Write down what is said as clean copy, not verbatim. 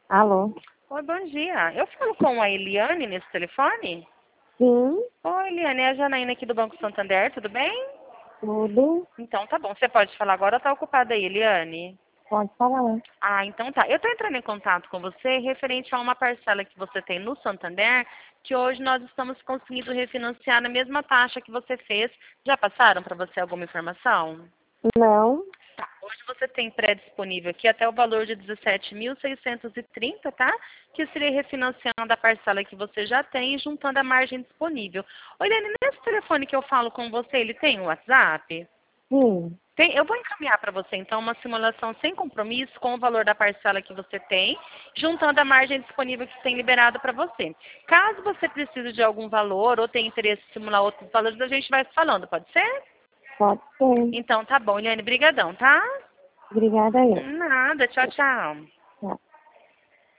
Alô? Oi, bom dia. Eu falo com a Eliane nesse telefone? Sim, Oi, Eliane, é a Janaína aqui do Banco Santander, tudo bem? tudo. Então tá bom. Você pode falar agora ou tá ocupada aí, Eliane? Pode falar. Ah, então tá. Eu tô entrando em contato com você referente a uma parcela que você tem no Santander, que hoje nós estamos conseguindo refinanciar na mesma taxa que você fez. Já passaram para você alguma informação? Não, Tá, hoje você tem pré-disponível aqui até o valor de 17.630, tá? Que seria refinanciando a parcela que você já tem e juntando a margem disponível. Olha, nesse telefone que eu falo com você, ele tem o WhatsApp? sim. Tem, eu vou encaminhar para você, então, uma simulação sem compromisso com o valor da parcela que você tem, juntando a margem disponível que tem liberado para você. Caso você precise de algum valor ou tenha interesse em simular outros valores, a gente vai falando, pode ser? Pode ser. Então, tá bom, Eliane, brigadão, tá? Obrigada aí. Nada, tchau, tchau. Tchau.